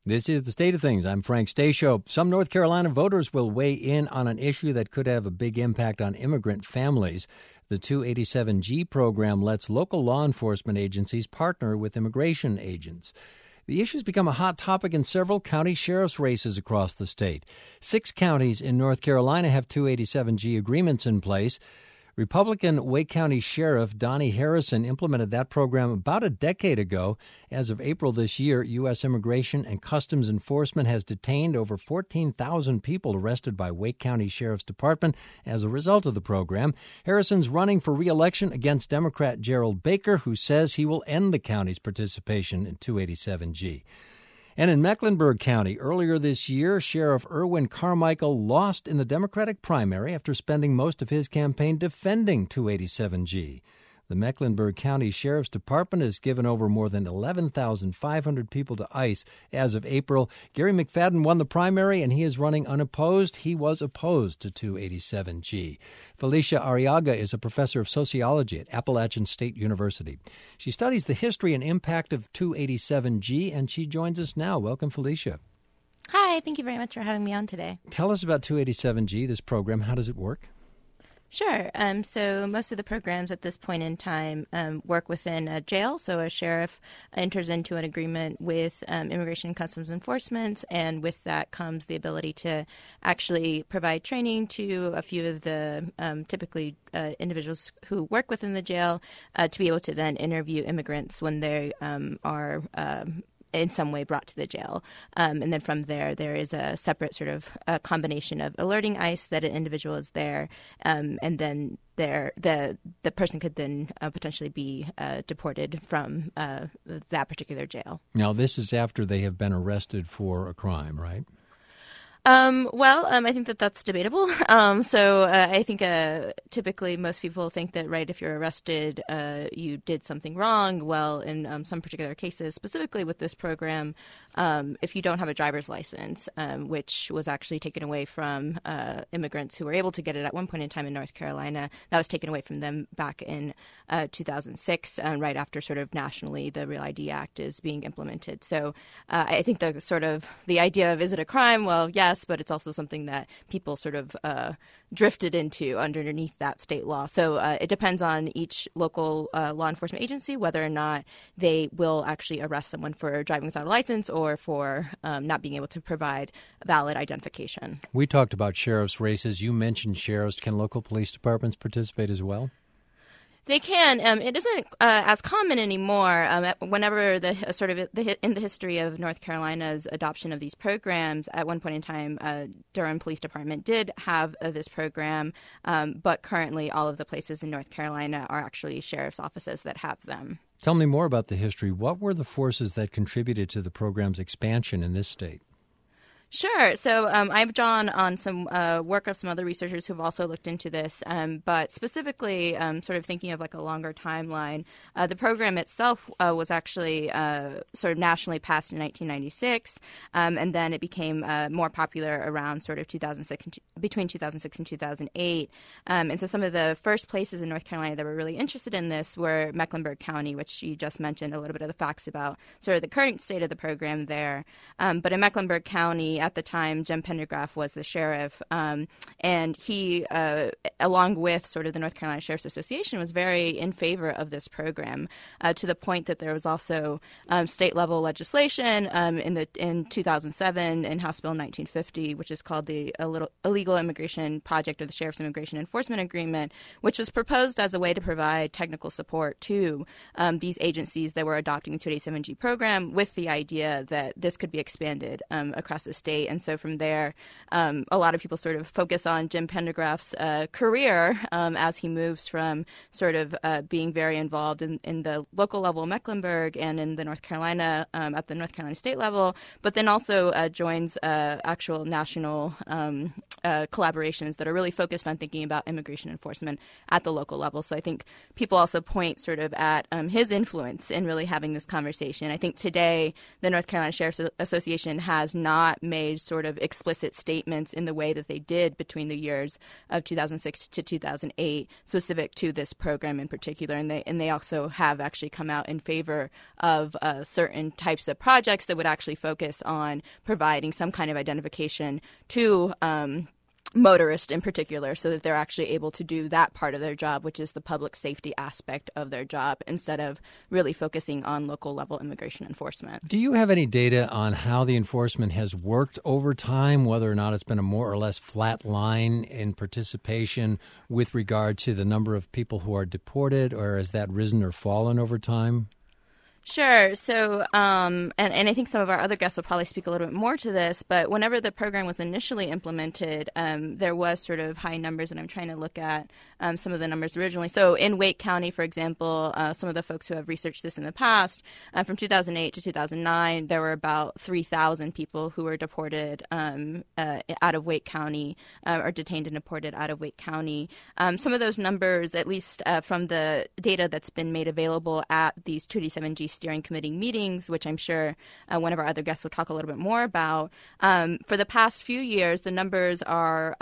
This is The State of Things. I'm Frank Stasio. Some North Carolina voters will weigh in on an issue that could have a big impact on immigrant families. The 287G program lets local law enforcement agencies partner with immigration agents. The issue's become a hot topic in several county sheriff's races across the state. 6 counties in North Carolina have 287G agreements in place. Republican Wake County Sheriff Donnie Harrison implemented that program about a decade ago. As of April this year, U.S. Immigration and Customs Enforcement has detained over 14,000 people arrested by Wake County Sheriff's Department as a result of the program. Harrison's running for re-election against Democrat Gerald Baker, who says he will end the county's participation in 287G. And in Mecklenburg County, earlier this year, Sheriff Erwin Carmichael lost in the Democratic primary after spending most of his campaign defending 287G. The Mecklenburg County Sheriff's Department has given over more than 11,500 people to ICE as of April. Gary McFadden won the primary, and he is running unopposed. He was opposed to 287G. Felicia Arriaga is a professor of sociology at Appalachian State University. She studies the history and impact of 287G, and she joins us now. Welcome, Felicia. Hi, thank you very much for having me on today. Tell us about 287G, this program. How does it work? Sure. So most of the programs at this point in time work within a jail. So a sheriff enters into an agreement with Immigration and Customs Enforcement, and with that comes the ability to actually provide training to a few of the typically individuals who work within the jail to be able to then interview immigrants when they are in some way brought to the jail. And then from there is a separate sort of a combination of alerting ICE that an individual is there, and then the person could then potentially be deported from that particular jail. Now, this is after they have been arrested for a crime, right? I think that's debatable. I think typically most people think that, right, if you're arrested, you did something wrong. Well, in some particular cases, specifically with this program, if you don't have a driver's license, which was actually taken away from immigrants who were able to get it at one point in time in North Carolina, that was taken away from them back in 2006, right after sort of nationally the Real ID Act is being implemented. So I think the idea of, is it a crime? Well, yes, but it's also something that people sort of drifted into underneath that state law. So it depends on each local law enforcement agency whether or not they will actually arrest someone for driving without a license or for not being able to provide valid identification. We talked about sheriff's races. You mentioned sheriffs. Can local police departments participate as well? They can. It isn't as common anymore. Whenever in the history of North Carolina's adoption of these programs, at one point in time, Durham Police Department did have this program, but currently all of the places in North Carolina are actually sheriff's offices that have them. Tell me more about the history. What were the forces that contributed to the program's expansion in this state? Sure. So I've drawn on some work of some other researchers who've also looked into this, but specifically sort of thinking of like a longer timeline. The program itself was actually sort of nationally passed in 1996, and then it became more popular around sort of between 2006 and 2008. And so some of the first places in North Carolina that were really interested in this were Mecklenburg County, which you just mentioned a little bit of the facts about sort of the current state of the program there. But in Mecklenburg County, at the time, Jim Pendergraph was the sheriff, and he, along with sort of the North Carolina Sheriff's Association, was very in favor of this program, to the point that there was also state-level legislation in 2007 in House Bill 1950, which is called the Illegal Immigration Project, or the Sheriff's Immigration Enforcement Agreement, which was proposed as a way to provide technical support to these agencies that were adopting the 287G program, with the idea that this could be expanded across the state. And so from there, a lot of people sort of focus on Jim Pendergraph's career as he moves from sort of being very involved in the local level of Mecklenburg and in the North Carolina, at the North Carolina state level, but then also joins actual national collaborations that are really focused on thinking about immigration enforcement at the local level. So I think people also point sort of at his influence in really having this conversation. I think today the North Carolina Sheriff's Association has not made made sort of explicit statements in the way that they did between the years of 2006 to 2008, specific to this program in particular. And they also have actually come out in favor of certain types of projects that would actually focus on providing some kind of identification to motorists in particular, so that they're actually able to do that part of their job, which is the public safety aspect of their job, instead of really focusing on local level immigration enforcement. Do you have any data on how the enforcement has worked over time, whether or not it's been a more or less flat line in participation with regard to the number of people who are deported, or has that risen or fallen over time? Sure. So, and I think some of our other guests will probably speak a little bit more to this, but whenever the program was initially implemented, there was sort of high numbers, and I'm trying to look at some of the numbers originally. So in Wake County, for example, some of the folks who have researched this in the past, from 2008 to 2009, there were about 3,000 people who were deported out of Wake County, or detained and deported out of Wake County. Some of those numbers, at least from the data that's been made available at these 287G steering committee meetings, which I'm sure one of our other guests will talk a little bit more about. For the past few years, the numbers are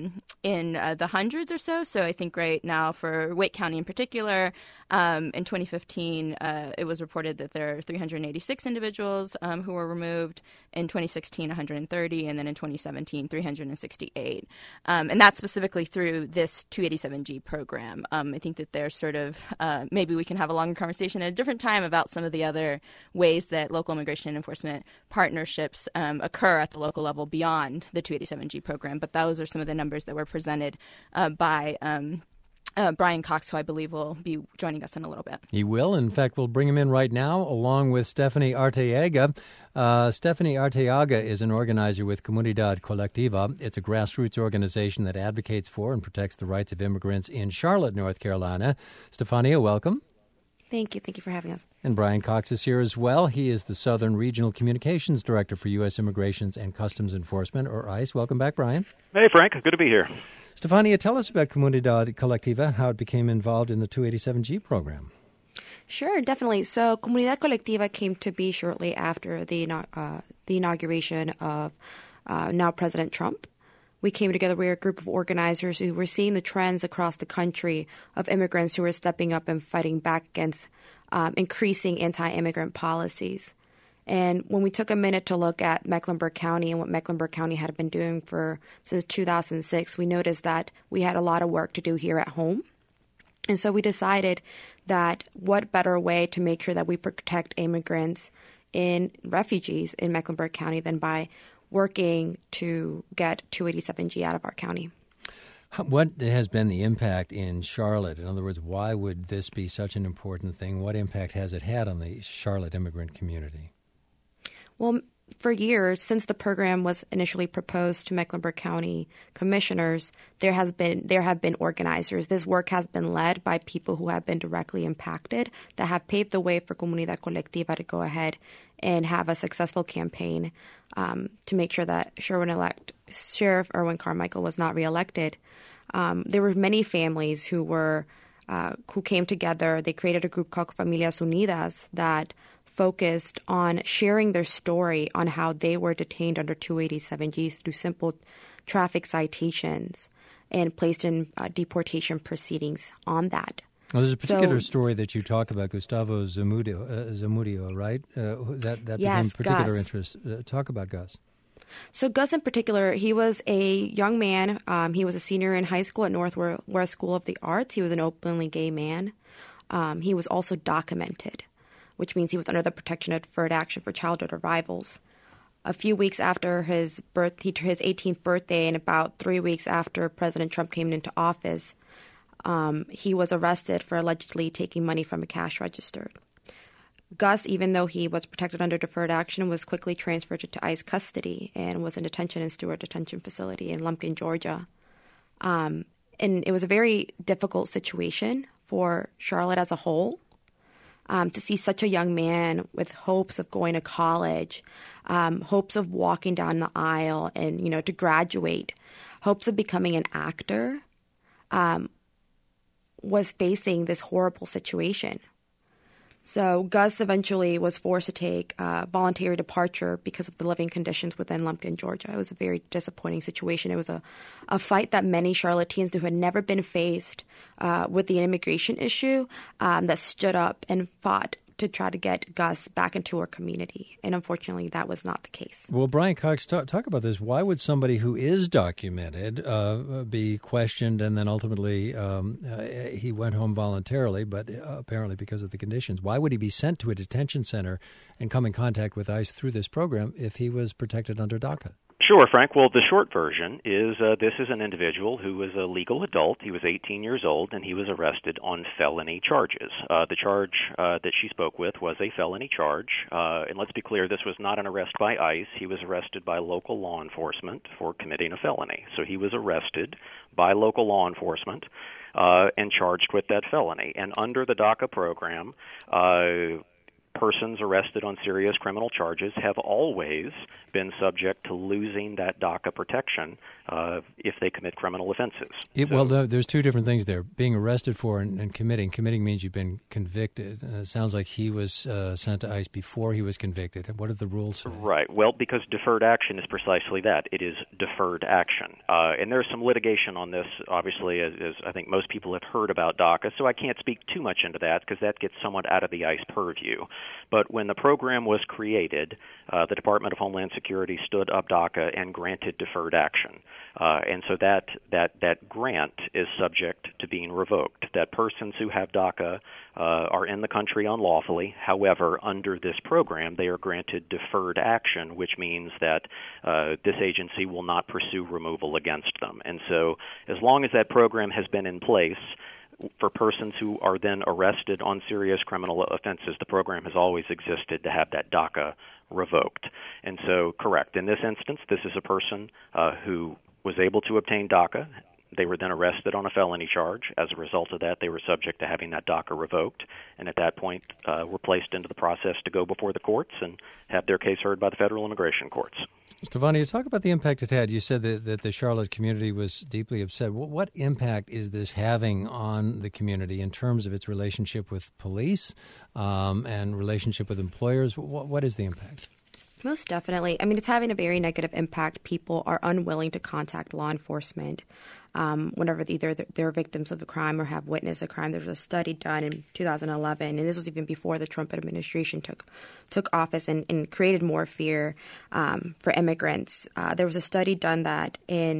in the hundreds or so. So I think right now for Wake County in particular, in 2015, it was reported that there are 386 individuals who were removed. In 2016, 130, and then in 2017, 368. And that's specifically through this 287G program. I think that there's sort of, maybe we can have a longer conversation at a different time about some of the other ways that local immigration enforcement partnerships occur at the local level beyond the 287G program. But those are some of the numbers that were presented by Brian Cox, who I believe will be joining us in a little bit. He will. In fact, we'll bring him in right now, along with Stephanie Arteaga. Stephanie Arteaga is an organizer with Comunidad Colectiva. It's a grassroots organization that advocates for and protects the rights of immigrants in Charlotte, North Carolina. Stefania, welcome. Thank you. Thank you for having us. And Brian Cox is here as well. He is the Southern Regional Communications Director for U.S. Immigrations and Customs Enforcement, or ICE. Welcome back, Brian. Hey, Frank. Good to be here. Stefania, tell us about Comunidad Colectiva, how it became involved in the 287G program. Sure, definitely. So Comunidad Colectiva came to be shortly after the inauguration of now President Trump. We came together. We were a group of organizers who were seeing the trends across the country of immigrants who were stepping up and fighting back against increasing anti-immigrant policies. And when we took a minute to look at Mecklenburg County and what Mecklenburg County had been doing since 2006, we noticed that we had a lot of work to do here at home. And so we decided that what better way to make sure that we protect immigrants and refugees in Mecklenburg County than by working to get 287G out of our county. What has been the impact in Charlotte? In other words, why would this be such an important thing? What impact has it had on the Charlotte immigrant community? Well, for years, since the program was initially proposed to Mecklenburg County commissioners, there have been organizers. This work has been led by people who have been directly impacted, that have paved the way for Comunidad Colectiva to go ahead and have a successful campaign to make sure that Sheriff Erwin Carmichael was not reelected. There were many families who came together. They created a group called Familias Unidas that focused on sharing their story on how they were detained under 287G through simple traffic citations and placed in deportation proceedings on that. Well, there's a particular story that you talk about, Gustavo Zamudio, right? That became particular interest. Talk about Gus. So Gus in particular, he was a young man. He was a senior in high school at Northwest School of the Arts. He was an openly gay man. He was also documented, which means he was under the protection of deferred action for childhood arrivals. A few weeks after his 18th birthday and about 3 weeks after President Trump came into office, he was arrested for allegedly taking money from a cash register. Gus, even though he was protected under deferred action, was quickly transferred to ICE custody and was in detention in Stewart Detention Facility in Lumpkin, Georgia. And it was a very difficult situation for Charlotte as a whole. To see such a young man with hopes of going to college, hopes of walking down the aisle and, to graduate, hopes of becoming an actor, was facing this horrible situation. So Gus eventually was forced to take voluntary departure because of the living conditions within Lumpkin, Georgia. It was a very disappointing situation. It was a fight that many Charlotteans who had never been faced with the immigration issue that stood up and fought to try to get Gus back into our community. And unfortunately, that was not the case. Well, Brian Cox, talk about this. Why would somebody who is documented be questioned and then ultimately he went home voluntarily, but apparently because of the conditions? Why would he be sent to a detention center and come in contact with ICE through this program if he was protected under DACA? Sure, Frank. Well, the short version is this is an individual who was a legal adult. He was 18 years old, and he was arrested on felony charges. The charge that she spoke with was a felony charge. And let's be clear, this was not an arrest by ICE. He was arrested by local law enforcement for committing a felony. So he was arrested by local law enforcement and charged with that felony. And under the DACA program, persons arrested on serious criminal charges have always been subject to losing that DACA protection if they commit criminal offenses. Well, there's two different things there. Being arrested for and committing. Committing means you've been convicted. It sounds like he was sent to ICE before he was convicted. What did the rules say? Right. Well, because deferred action is precisely that. It is deferred action. And there's some litigation on this, obviously, as I think most people have heard about DACA, so I can't speak too much into that because that gets somewhat out of the ICE purview. But when the program was created, the Department of Homeland Security stood up DACA and granted deferred action. And so that grant is subject to being revoked. That persons who have DACA are in the country unlawfully. However, under this program, they are granted deferred action, which means that this agency will not pursue removal against them. And so as long as that program has been in place, for persons who are then arrested on serious criminal offenses, the program has always existed to have that DACA revoked. And so, correct. In this instance, this is a person who was able to obtain DACA. They were then arrested on a felony charge. As a result of that, they were subject to having that DACA revoked, and at that point were placed into the process to go before the courts and have their case heard by the federal immigration courts. Stefania, talk about the impact it had. You said that the Charlotte community was deeply upset. What impact is this having on the community in terms of its relationship with police and relationship with employers? What is the impact? Most definitely. I mean, it's having a very negative impact. People are unwilling to contact law enforcement whenever either they're victims of a crime or have witnessed a crime. There was a study done in 2011, and this was even before the Trump administration took office and created more fear for immigrants. There was a study done that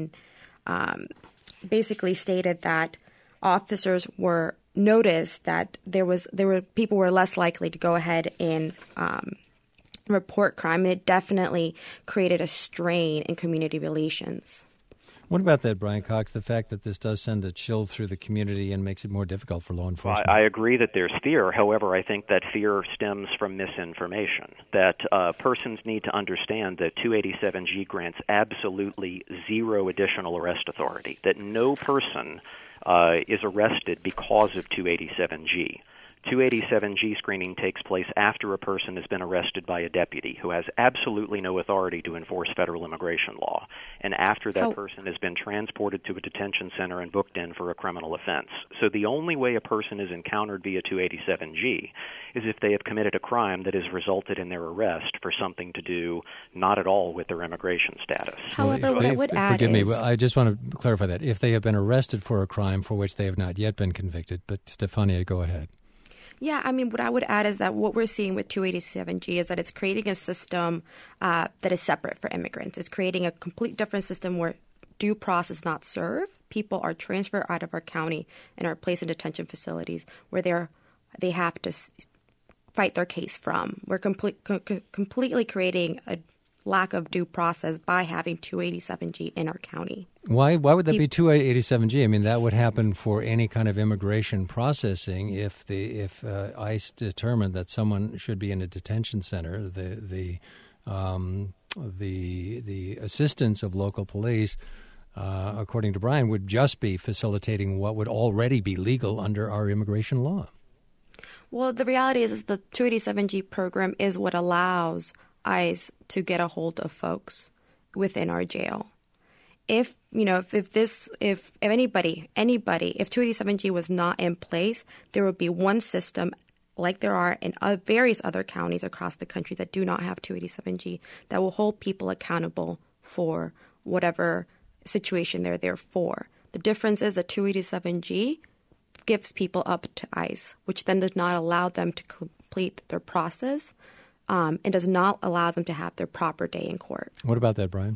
basically stated that officers were noticed that people were less likely to go ahead and report crime, and it definitely created a strain in community relations. What about that, Brian Cox, the fact that this does send a chill through the community and makes it more difficult for law enforcement? I agree that there's fear. However, I think that fear stems from misinformation, that persons need to understand that 287G grants absolutely zero additional arrest authority, that no person is arrested because of 287G. 287G screening takes place after a person has been arrested by a deputy who has absolutely no authority to enforce federal immigration law, and after that person has been transported to a detention center and booked in for a criminal offense. So the only way a person is encountered via 287G is if they have committed a crime that has resulted in their arrest for something to do not at all with their immigration status. However, what I would add forgive me, I just want to clarify that. If they have been arrested for a crime for which they have not yet been convicted, but Stefania, go ahead. Yeah, I mean, what I would add is that what we're seeing with 287G is that it's creating a system that is separate for immigrants. It's creating a complete different system where due process is not served. People are transferred out of our county and are placed in detention facilities where they have to fight their case from. We're completely creating a lack of due process by having 287G in our county. Why would that be 287G? I mean, that would happen for any kind of immigration processing if ICE determined that someone should be in a detention center. The assistance of local police, according to Brian, would just be facilitating what would already be legal under our immigration law. Well, the reality is the 287G program is what allows ICE to get a hold of folks within our jail. If 287G was not in place, there would be one system like there are in various other counties across the country that do not have 287G, that will hold people accountable for whatever situation they're there for. The difference is that 287G gives people up to ICE, which then does not allow them to complete their process and does not allow them to have their proper day in court. What about that, Brian?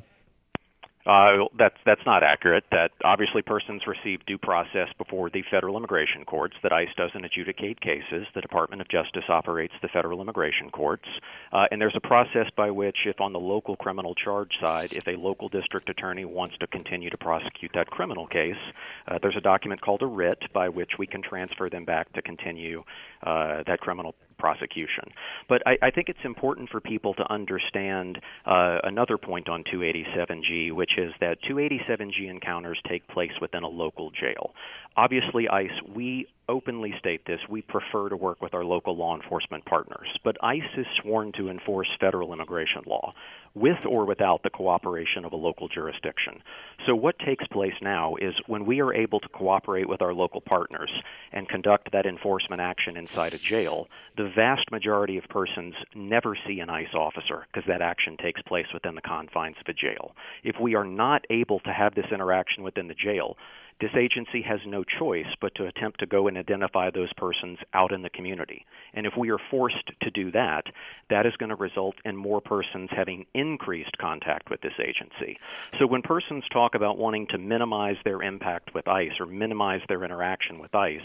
That's not accurate. That obviously persons receive due process before the federal immigration courts, that ICE doesn't adjudicate cases. The Department of Justice operates the federal immigration courts. And there's a process by which, if on the local criminal charge side, if a local district attorney wants to continue to prosecute that criminal case, there's a document called a writ by which we can transfer them back to continue that criminal prosecution. But I think it's important for people to understand another point on 287G, which is that 287G encounters take place within a local jail. Obviously, ICE, we openly state this, we prefer to work with our local law enforcement partners, but ICE is sworn to enforce federal immigration law, with or without the cooperation of a local jurisdiction. So what takes place now is when we are able to cooperate with our local partners and conduct that enforcement action inside a jail, the vast majority of persons never see an ICE officer because that action takes place within the confines of a jail. If we are not able to have this interaction within the jail, this agency has no choice but to attempt to go and identify those persons out in the community. And if we are forced to do that, that is going to result in more persons having increased contact with this agency. So when persons talk about wanting to minimize their impact with ICE or minimize their interaction with ICE,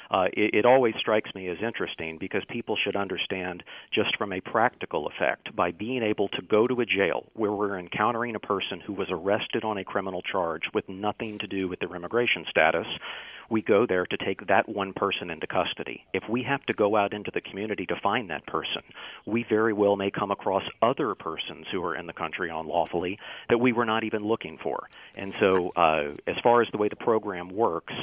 it always strikes me as interesting because people should understand just from a practical effect, by being able to go to a jail where we're encountering a person who was arrested on a criminal charge with nothing to do with their immigration status, we go there to take that one person into custody. If we have to go out into the community to find that person, we very well may come across other persons who are in the country unlawfully that we were not even looking for. And so as far as the way the program works,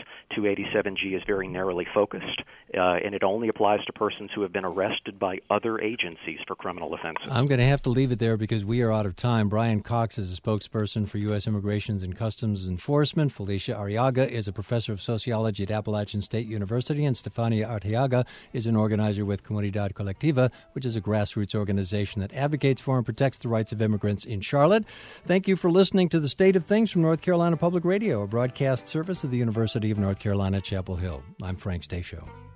287G is very narrowly focused, and it only applies to persons who have been arrested by other agencies for criminal offenses. I'm going to have to leave it there because we are out of time. Brian Cox is a spokesperson for U.S. Immigrations and Customs Enforcement. Felicia Arriaga is a professor of sociology at Appalachian State University, and Stefania Arteaga is an organizer with Comunidad Colectiva, which is a grassroots organization that advocates for and protects the rights of immigrants in Charlotte. Thank you for listening to The State of Things from North Carolina Public Radio, a broadcast service of the University of North Carolina, Chapel Hill. I'm Frank Stasio.